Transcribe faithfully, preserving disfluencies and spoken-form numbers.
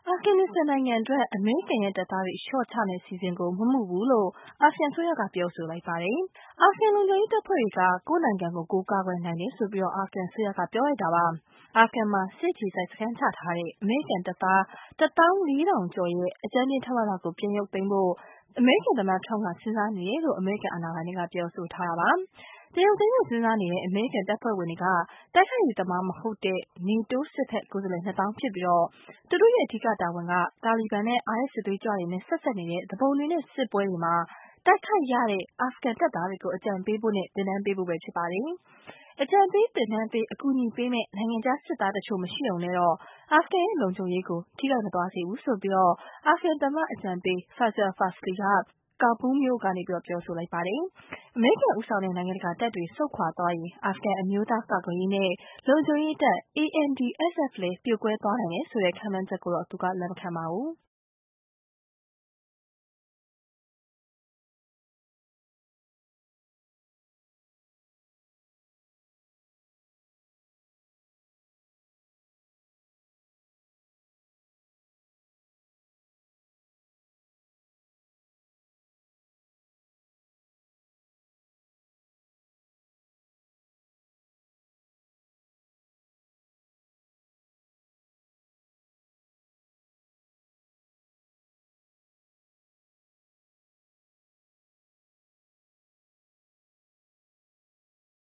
အာဖဂန်နစ္စတန်နိုင်ငံအတွက်အမေရိကန်ရဲ့တပ်သားတွေလျှော့ချမယ့်စီစဉ်ကိုမမှုဘူးလို့အာဖဂန်အစိုးရကပြောဆိုလိုက်ပါတယ်။အာဖဂန်လုံခြုံရေးတပ်ဖွဲ့တွေကကိုယ့်နိုင်ငံကိုကိုယ်ကာကွယ်နိုင်တယ်ဆိုပြီးအာဖဂန်အစိုးရကပြောလိုက်တာပါ။အာဖဂန်မှာစစ်အခြေစိုက်စခန်းချထားတဲ့အမေရိကန်တပ်သားတသောင်းလေးထောင်ကျော်ရဲ့အကြမ်းဖျင်းထမလောက်ကိုပြန်ရုပ်သိမ်းဖို့အမေရိကန်သမ္မတထရမ့်ကစဉ်းစားနေတယ်လို့အမေရိကန်အာဏာပိုင်တွေကပြောဆိုထားတာပါ။တရုတ်သိန်းကိုစဉ်းစားနေတဲ့အမေရိကန်တပ်ဖွဲ့ဝင်တွေကတိုက်ခိုက်ရေးသမားမဟုတ်တဲ့နေတိုးစစ်ဘက်ကိုယ်စားလှယ်နှစ်သောင်းဖြစ်ပြီးသူတို့ရဲ့အဓိကတာဝန်ကတာလီဘန်နဲ့ အိုင်အက်စ်စစ်သွေးကြွတွေနဲ့ဆက်စပ်နေတဲ့သူပုန်တွေနဲ့စစ်ပွဲတွေမှာတိုက်ခိုက်ရတဲ့အာဖဂန်တပ်သားတွေကိုအကြံပေးဖို့နဲ့သင်တန်းပေးဖို့ပဲဖြစ်ပါတယ်။အကြံပေးသင်တန်းပေးအကူအညီပေးမဲ့နိုင်ငံခြားစစ်သားတချို့မရှိုံနဲ့တော့အာဖဂန်ရဲ့လုံခြုံရေးကိုထိခိုက်မသွားစေဘူးဆိုပြီးအာဖဂန်သမ္မတအကြံပေး Faisal Fazli ကကာဘူးမြို့ကနေပြောဆိုလိုက်ပါတယ်။အမေရိကန်ဦးဆောင်တဲ့နိုင်ငံတကာတပ်တွေဆုတ်ခွာသွားရင်အာဖဂန်အမျိုးသားကာကွယ်ရေးနဲ့လုံခြုံရေးတပ် A N D S F လည်းပြိုကွဲသွားနိုင်တယ်ဆိုတဲ့ခန့်မှန်းချက်ကိုတော့သူကလက်မခံပါဘူး။